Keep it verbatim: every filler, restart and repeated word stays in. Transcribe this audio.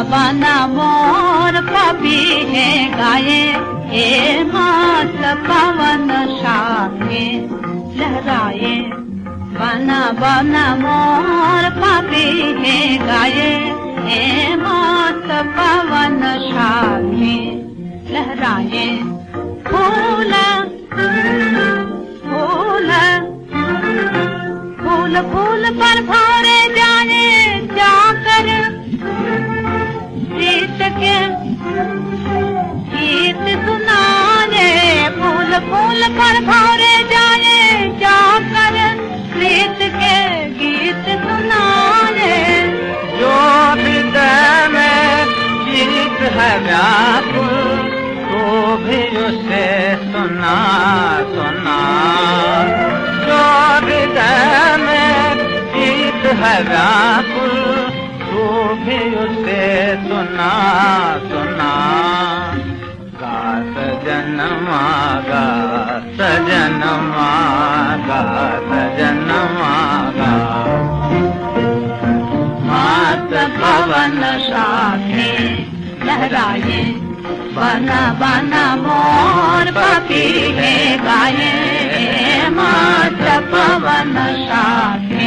बना मोर पपी है गाये, हे मस्त पवन शाखे लहराए। बना बना मोर पपी है गाये, हे मस्त पवन शाखे लहराए। फूल फूल फूल फूल पर भौरे जाने जाकर, प्रीत के गीत सुनाने। फूल फूल पर भौरे जाने जाकर, प्रीत के गीत सुनाने। जो हृदय में गीत है व्याकुल, तो भी उसे सुना सुना। जो हृदय में गीत है व्याकुल, तो भी उसे सुना सुना। गा सजनमा गा सजनमा गा सजनमा गा। मस्त पवन शाखे लहराए। बना बना मोर पपी है गाये, मस्त पवन शाखे